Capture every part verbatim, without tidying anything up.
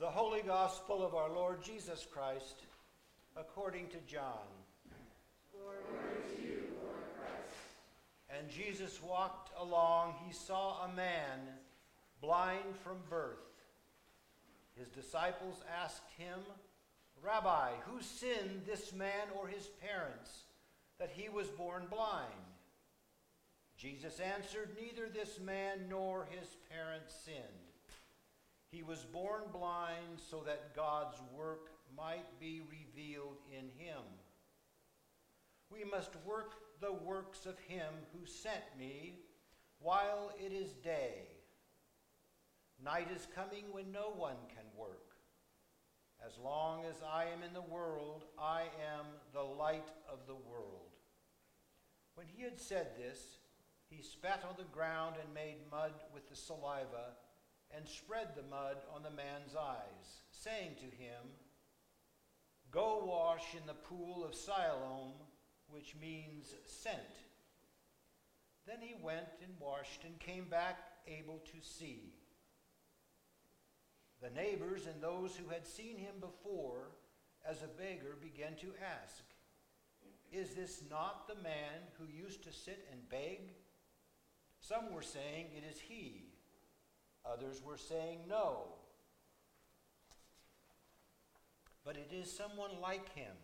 The Holy Gospel of our Lord Jesus Christ, according to John. Glory to you, Lord Christ. And Jesus walked along. He saw a man blind from birth. His disciples asked him, "Rabbi, who sinned, this man or his parents, that he was born blind?" Jesus answered, "Neither this man nor his parents sinned. He was born blind so that God's work might be revealed in him. We must work the works of him who sent me while it is day. Night is coming when no one can work. As long as I am in the world, I am the light of the world." When he had said this, he spat on the ground and made mud with the saliva and spread the mud on the man's eyes, saying to him, "Go wash in the pool of Siloam," which means sent. Then he went and washed and came back able to see. The neighbors and those who had seen him before as a beggar began to ask, "Is this not the man who used to sit and beg?" Some were saying, "It is he." Others were saying, "No, but it is someone like him."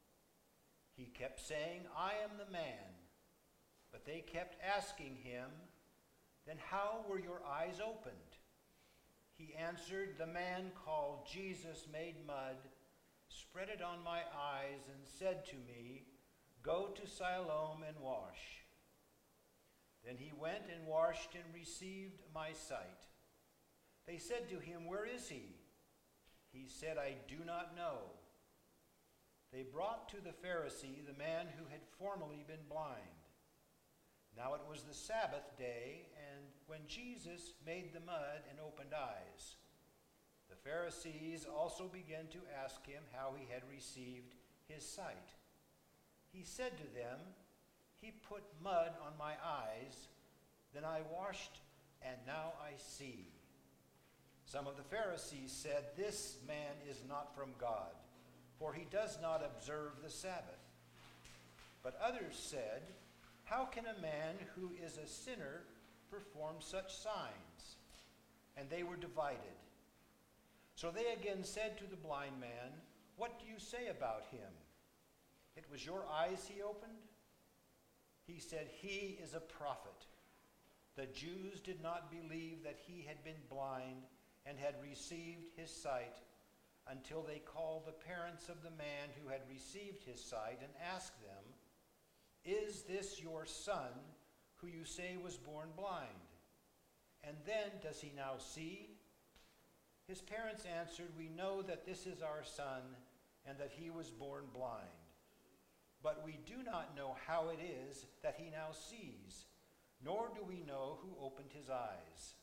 He kept saying, "I am the man." But they kept asking him, "Then how were your eyes opened?" He answered, "The man called Jesus made mud, spread it on my eyes, and said to me, 'Go to Siloam and wash.' Then he went and washed and received my sight." They said to him, "Where is he?" He said, "I do not know." They brought to the Pharisee the man who had formerly been blind. Now it was the Sabbath day, and when Jesus made the mud and opened eyes, the Pharisees also began to ask him how he had received his sight. He said to them, "He put mud on my eyes, then I washed, and now I see." Some of the Pharisees said, "This man is not from God, for he does not observe the Sabbath." But others said, "How can a man who is a sinner perform such signs?" And they were divided. So they again said to the blind man, "What do you say about him? It was your eyes he opened?" He said, "He is a prophet. The Jews did not believe that he had been blind and had received his sight until they called the parents of the man who had received his sight and asked them, 'Is this your son who you say was born blind? And then does he now see?' His parents answered, 'We know that this is our son and that he was born blind. But we do not know how it is that he now sees, nor do we know who opened his eyes.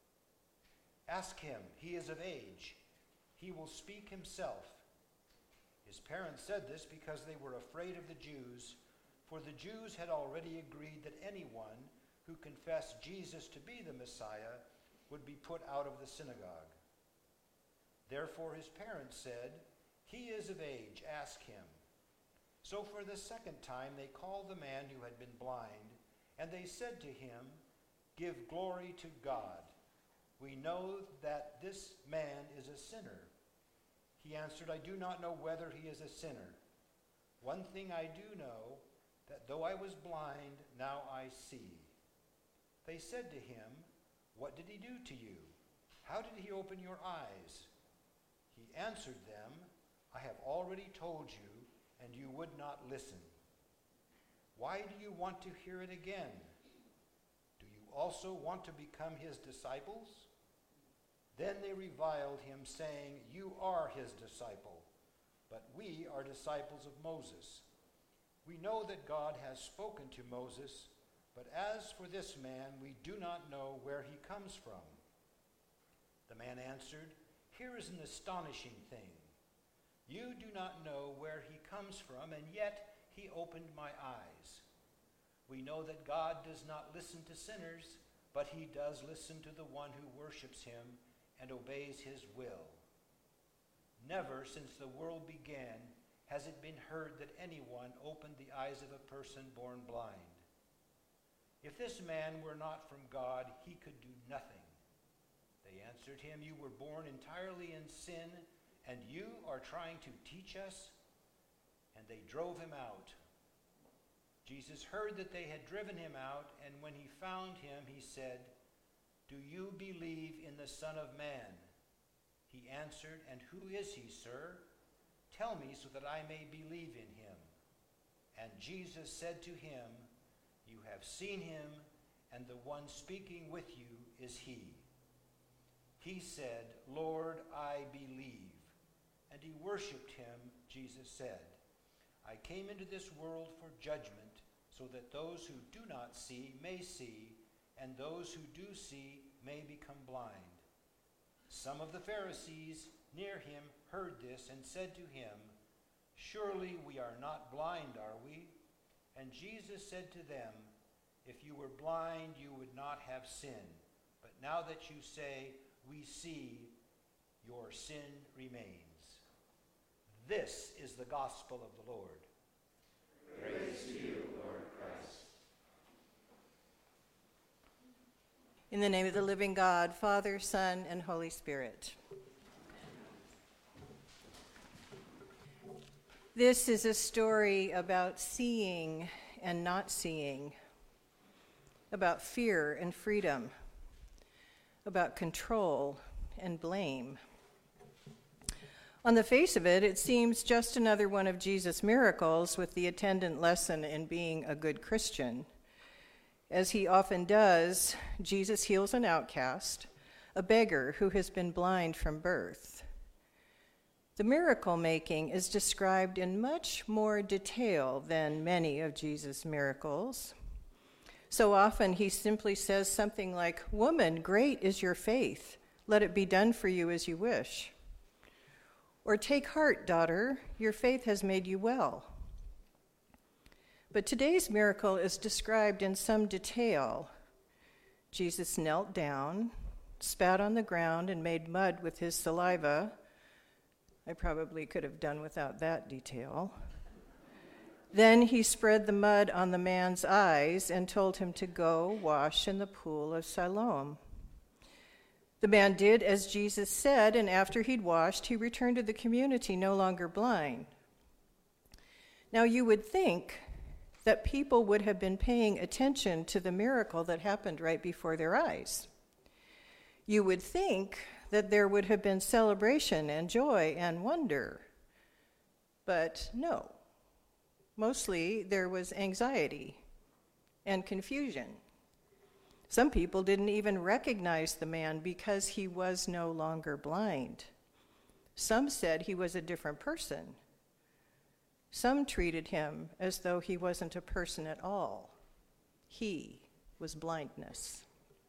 Ask him, he is of age. He will speak himself.' His parents said this because they were afraid of the Jews, for the Jews had already agreed that anyone who confessed Jesus to be the Messiah would be put out of the synagogue. Therefore his parents said, 'He is of age, ask him.' So for the second time they called the man who had been blind, and they said to him, 'Give glory to God. We know that this man is a sinner.' He answered, 'I do not know whether he is a sinner. One thing I do know, that though I was blind, now I see.' They said to him, 'What did he do to you? How did he open your eyes?' He answered them, 'I have already told you, and you would not listen. Why do you want to hear it again? Do you also want to become his disciples?' Then they reviled him, saying, 'You are his disciple, but we are disciples of Moses. We know that God has spoken to Moses, but as for this man, we do not know where he comes from.' The man answered, 'Here is an astonishing thing. You do not know where he comes from, and yet he opened my eyes. We know that God does not listen to sinners, but he does listen to the one who worships him and obeys his will. Never since the world began has it been heard that anyone opened the eyes of a person born blind. If this man were not from God, he could do nothing. They answered him, "You were born entirely in sin, and you are trying to teach us?" And they drove him out. Jesus heard that they had driven him out, and when he found him, he said, "Do you believe in the Son of Man?" He answered, "And who is he, sir? Tell me so that I may believe in him." And Jesus said to him, "You have seen him, and the one speaking with you is he." He said, "Lord, I believe." And he worshipped him. Jesus said, "I came into this world for judgment, so that those who do not see may see, and those who do see may become blind." Some of the Pharisees near him heard this and said to him, "Surely we are not blind, are we?" And Jesus said to them, "If you were blind, you would not have sin. But now that you say, 'We see,' your sin remains." This is the gospel of the Lord. Praise to you, Lord Christ. In the name of the living God, Father, Son, and Holy Spirit. This is a story about seeing and not seeing, about fear and freedom, about control and blame. On the face of it, it seems just another one of Jesus' miracles with the attendant lesson in being a good Christian. As he often does, Jesus heals an outcast, a beggar who has been blind from birth. The miracle making is described in much more detail than many of Jesus' miracles. So often he simply says something like, "Woman, great is your faith. Let it be done for you as you wish." Or, "Take heart, daughter, your faith has made you well." But today's miracle is described in some detail. Jesus knelt down, spat on the ground, and made mud with his saliva. I probably could have done without that detail. Then he spread the mud on the man's eyes and told him to go wash in the pool of Siloam. The man did as Jesus said, and after he'd washed, he returned to the community no longer blind. Now you would think that people would have been paying attention to the miracle that happened right before their eyes. You would think that there would have been celebration and joy and wonder. But no. Mostly there was anxiety and confusion. Some people didn't even recognize the man because he was no longer blind. Some said he was a different person. Some treated him as though he wasn't a person at all. He was blindness.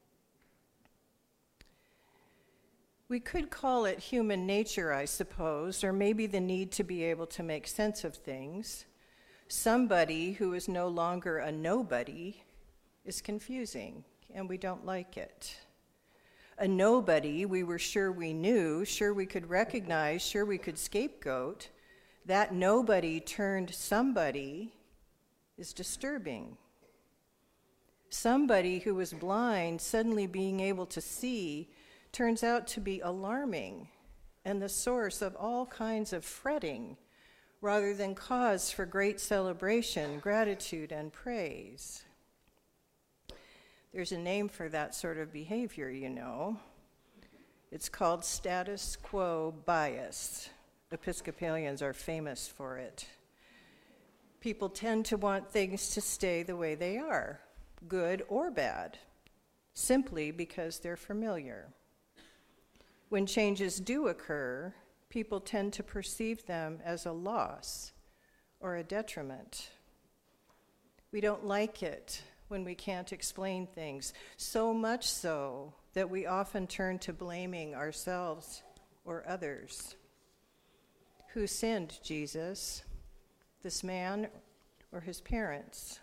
We could call it human nature, I suppose, or maybe the need to be able to make sense of things. Somebody who is no longer a nobody is confusing, and we don't like it. A nobody we were sure we knew, sure we could recognize, sure we could scapegoat, that nobody turned somebody is disturbing. Somebody who was blind suddenly being able to see turns out to be alarming and the source of all kinds of fretting rather than cause for great celebration, gratitude, and praise. There's a name for that sort of behavior, you know. It's called status quo bias. Episcopalians are famous for it. People tend to want things to stay the way they are, good or bad, simply because they're familiar. When changes do occur, people tend to perceive them as a loss or a detriment. We don't like it when we can't explain things, so much so that we often turn to blaming ourselves or others. Who sinned, Jesus? This man or his parents?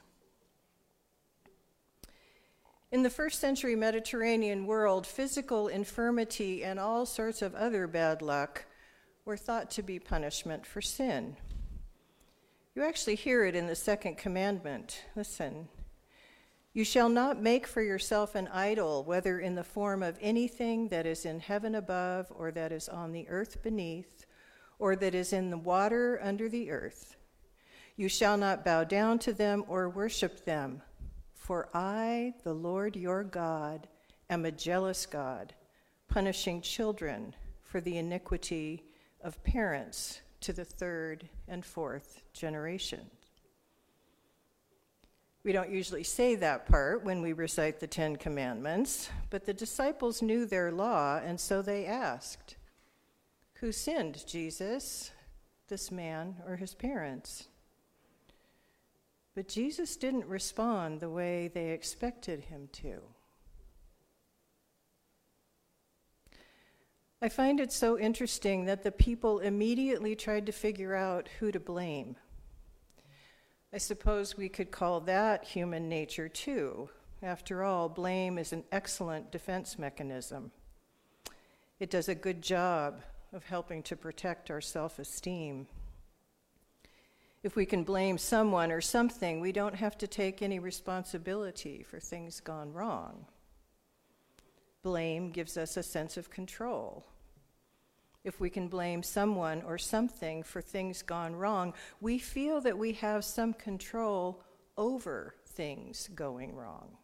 In the first century Mediterranean world, physical infirmity and all sorts of other bad luck were thought to be punishment for sin. You actually hear it in the second commandment. Listen. You shall not make for yourself an idol, whether in the form of anything that is in heaven above, or that is on the earth beneath, or that is in the water under the earth. You shall not bow down to them or worship them. For I, the Lord your God, am a jealous God, punishing children for the iniquity of parents to the third and fourth generation. We don't usually say that part when we recite the Ten Commandments, but the disciples knew their law, and so they asked, "Who sinned, Jesus, this man or his parents?" But Jesus didn't respond the way they expected him to. I find it so interesting that the people immediately tried to figure out who to blame. I suppose we could call that human nature too. After all, blame is an excellent defense mechanism. It does a good job of helping to protect our self-esteem. If we can blame someone or something, we don't have to take any responsibility for things gone wrong. Blame gives us a sense of control. If we can blame someone or something for things gone wrong, we feel that we have some control over things going wrong.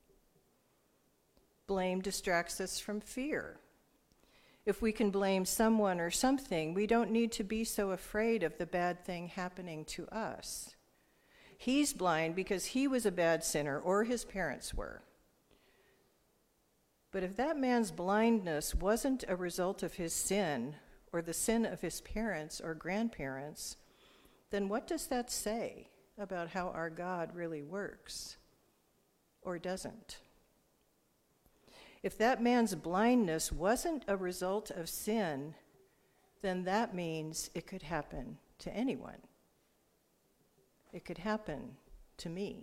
Blame distracts us from fear. If we can blame someone or something, we don't need to be so afraid of the bad thing happening to us. He's blind because he was a bad sinner, or his parents were. But if that man's blindness wasn't a result of his sin, or the sin of his parents or grandparents, then what does that say about how our God really works, or doesn't? If that man's blindness wasn't a result of sin, then that means it could happen to anyone. It could happen to me.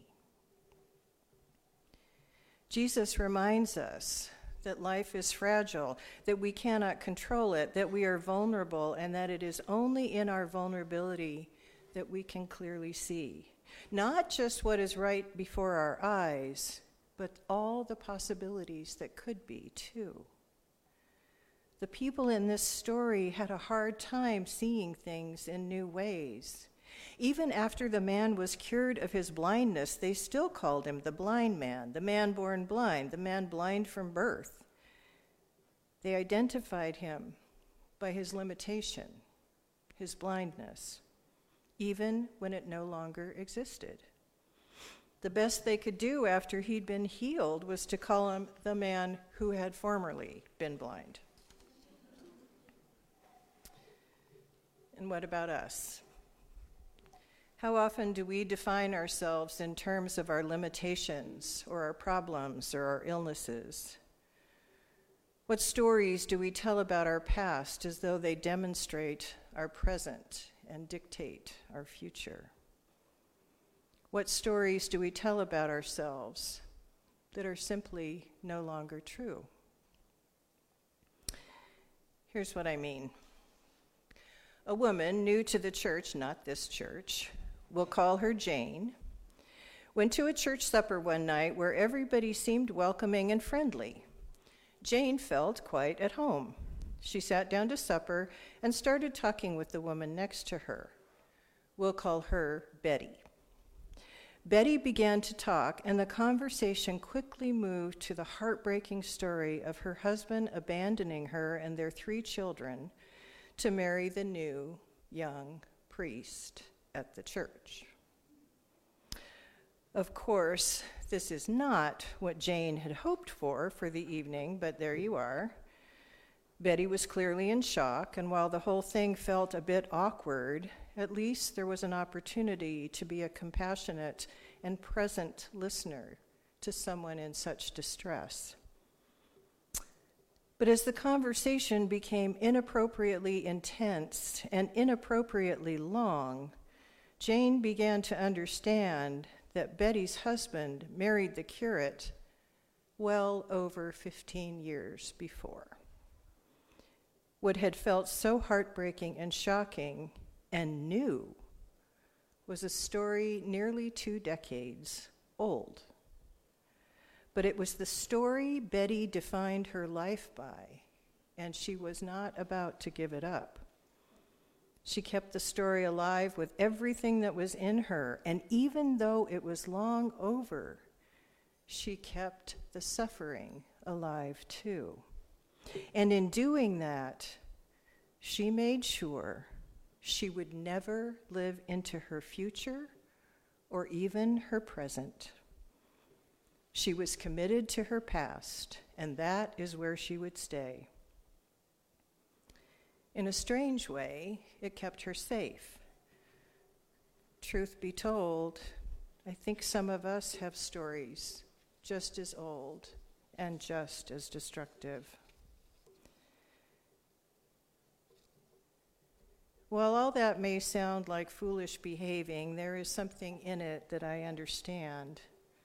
Jesus reminds us that life is fragile, that we cannot control it, that we are vulnerable, and that it is only in our vulnerability that we can clearly see. Not just what is right before our eyes, but all the possibilities that could be, too. The people in this story had a hard time seeing things in new ways. Even after the man was cured of his blindness, they still called him the blind man, the man born blind, the man blind from birth. They identified him by his limitation, his blindness, even when it no longer existed. The best they could do after he'd been healed was to call him the man who had formerly been blind. And what about us? How often do we define ourselves in terms of our limitations or our problems or our illnesses? What stories do we tell about our past as though they demonstrate our present and dictate our future? What stories do we tell about ourselves that are simply no longer true? Here's what I mean. A woman new to the church, not this church, we'll call her Jane, went to a church supper one night where everybody seemed welcoming and friendly. Jane felt quite at home. She sat down to supper and started talking with the woman next to her. We'll call her Betty. Betty began to talk, and the conversation quickly moved to the heartbreaking story of her husband abandoning her and their three children to marry the new young priest at the church. Of course, this is not what Jane had hoped for for the evening, but there you are. Betty was clearly in shock, and while the whole thing felt a bit awkward, at least there was an opportunity to be a compassionate and present listener to someone in such distress. But as the conversation became inappropriately intense and inappropriately long, Jane began to understand that Betty's husband married the curate well over fifteen years before. what had felt so heartbreaking and shocking and new was a story nearly two decades old. But it was the story Betty defined her life by, and she was not about to give it up. She kept the story alive with everything that was in her, and even though it was long over, she kept the suffering alive too. And in doing that, she made sure she would never live into her future or even her present. She was committed to her past, and that is where she would stay. In a strange way, it kept her safe. Truth be told, I think some of us have stories just as old and just as destructive. While all that may sound like foolish behaving, there is something in it that I understand.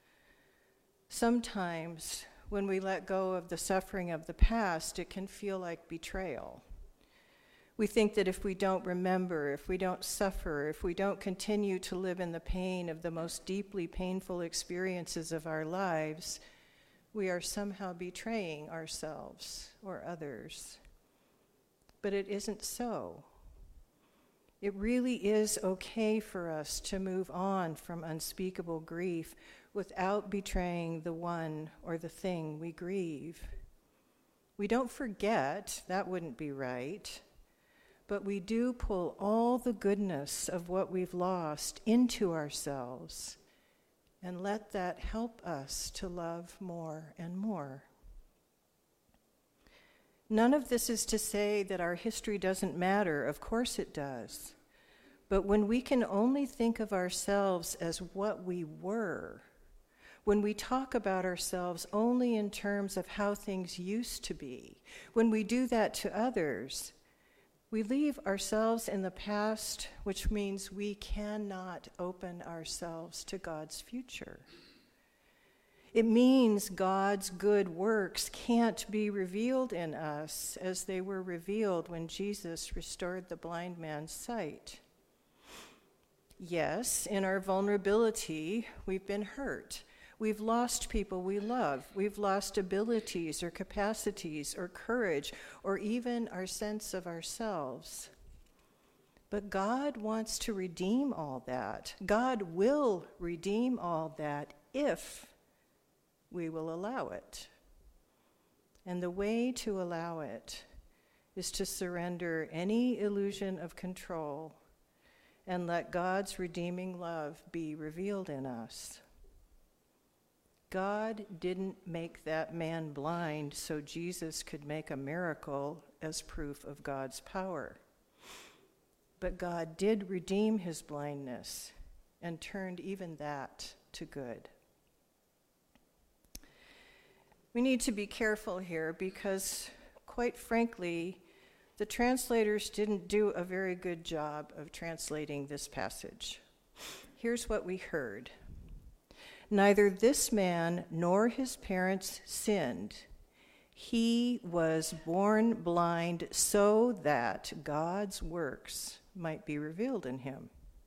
Sometimes, when we let go of the suffering of the past, it can feel like betrayal. We think that if we don't remember, if we don't suffer, if we don't continue to live in the pain of the most deeply painful experiences of our lives, we are somehow betraying ourselves or others. But it isn't so. It really is okay for us to move on from unspeakable grief without betraying the one or the thing we grieve. We don't forget, that wouldn't be right, but we do pull all the goodness of what we've lost into ourselves and let that help us to love more and more. None of this is to say that our history doesn't matter. Of course it does. But when we can only think of ourselves as what we were, when we talk about ourselves only in terms of how things used to be, when we do that to others, we leave ourselves in the past, which means we cannot open ourselves to God's future. It means God's good works can't be revealed in us as they were revealed when Jesus restored the blind man's sight. Yes, in our vulnerability, we've been hurt. We've lost people we love. We've lost abilities or capacities or courage or even our sense of ourselves. But God wants to redeem all that. God will redeem all that if we will allow it. And the way to allow it is to surrender any illusion of control and let God's redeeming love be revealed in us. God didn't make that man blind so Jesus could make a miracle as proof of God's power. But God did redeem his blindness and turned even that to good. We need to be careful here because, quite frankly, the translators didn't do a very good job of translating this passage. Here's what we heard. Neither this man nor his parents sinned. He was born blind so that God's works might be revealed in him.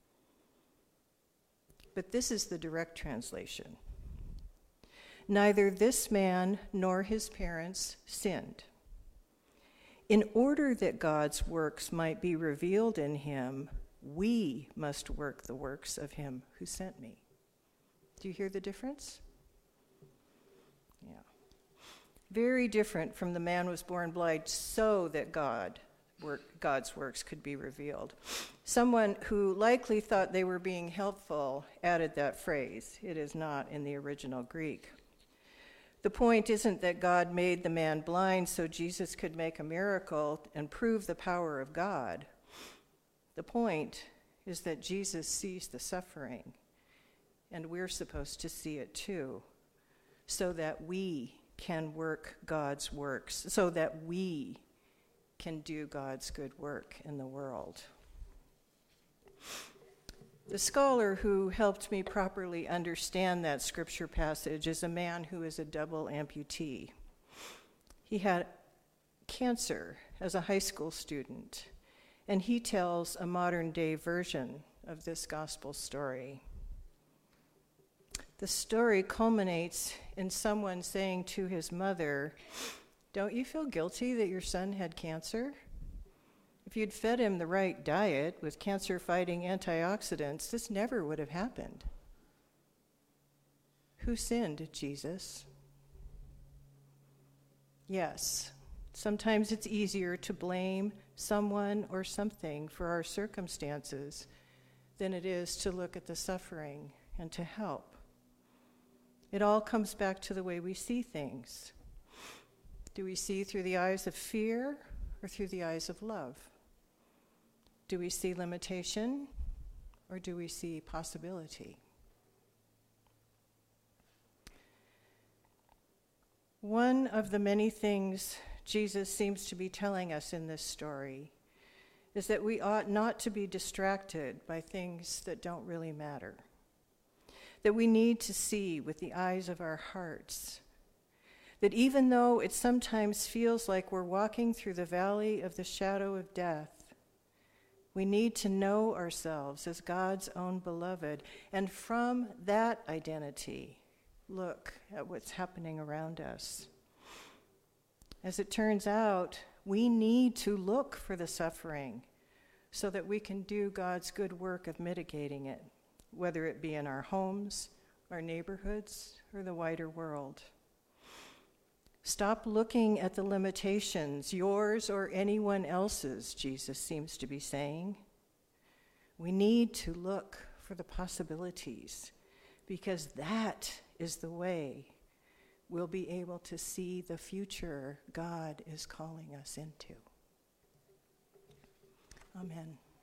But this is the direct translation. Neither this man nor his parents sinned. In order that God's works might be revealed in him, we must work the works of him who sent me. Do you hear the difference? Yeah. Very different from the man was born blind so that God work, God's works could be revealed. Someone who likely thought they were being helpful added that phrase. It is not in the original Greek. The point isn't that God made the man blind so Jesus could make a miracle and prove the power of God. The point is that Jesus sees the suffering, and we're supposed to see it too, so that we can work God's works, so that we can do God's good work in the world. The scholar who helped me properly understand that scripture passage is a man who is a double amputee. He had cancer as a high school student, and he tells a modern-day version of this gospel story. The story culminates in someone saying to his mother, "Don't you feel guilty that your son had cancer? If you'd fed him the right diet with cancer-fighting antioxidants, this never would have happened." Who sinned, Jesus? Yes, sometimes it's easier to blame someone or something for our circumstances than it is to look at the suffering and to help. It all comes back to the way we see things. Do we see through the eyes of fear or through the eyes of love? Do we see limitation or do we see possibility? One of the many things Jesus seems to be telling us in this story is that we ought not to be distracted by things that don't really matter. That we need to see with the eyes of our hearts. That even though it sometimes feels like we're walking through the valley of the shadow of death, we need to know ourselves as God's own beloved, and from that identity, look at what's happening around us. As it turns out, we need to look for the suffering so that we can do God's good work of mitigating it, whether it be in our homes, our neighborhoods, or the wider world. Stop looking at the limitations, yours or anyone else's, Jesus seems to be saying. We need to look for the possibilities, because that is the way we'll be able to see the future God is calling us into. Amen.